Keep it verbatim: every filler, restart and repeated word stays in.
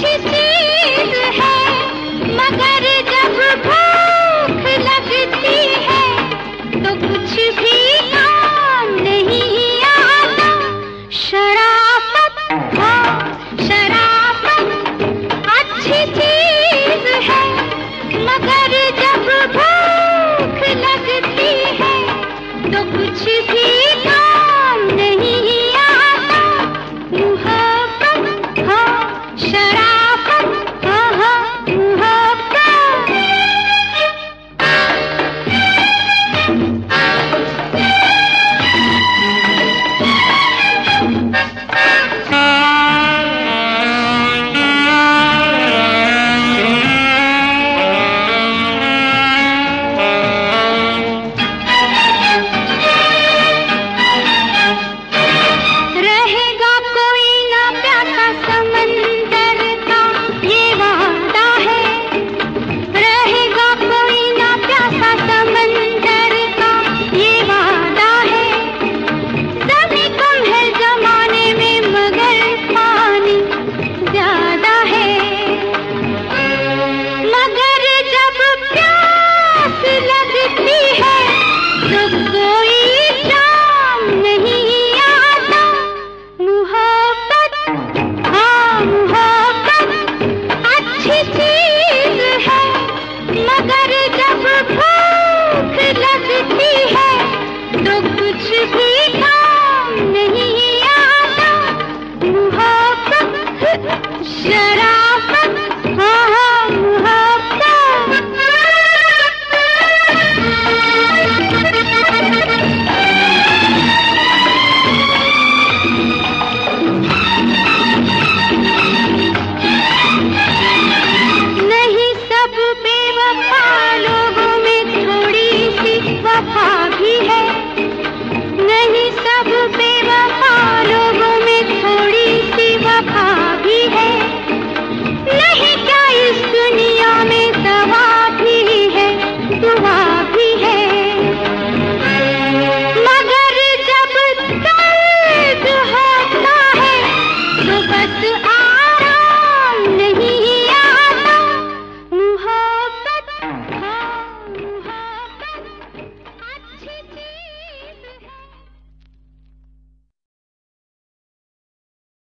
अच्छी चीज है, मगर जब भूख लगती है तो कुछ भी काम नहीं आता। शराफत, हाँ शराफत अच्छी चीज है, मगर जब भूख लगती है तो कुछ भी काम नहीं आता। मुहब्बत, हाँ शराफत, हाँ हाँ मुहब्बत। रहेगा कोई ना प्यासा समंदर का ये वादा है, रहेगा कोई ना प्यासा समंदर का ये वादा है। ज़मीं कम है जमाने में मगर पानी ज्यादा है, मगर जब प्यास लगती है तो कोई जाम नहीं आता। मुहब्बत, हाँ मुहब्बत अच्छी चीज है, मगर जब भूख लगती है तो कुछ भी काम नहीं आता। मुहब्बत, शराफत, हाँ हाँ मुहब्बत। नहीं सब बेवफा लोगों में थोड़ी सी वफा भी है, नहीं सब बेवफा लोगों में थोड़ी सी वफा भी है।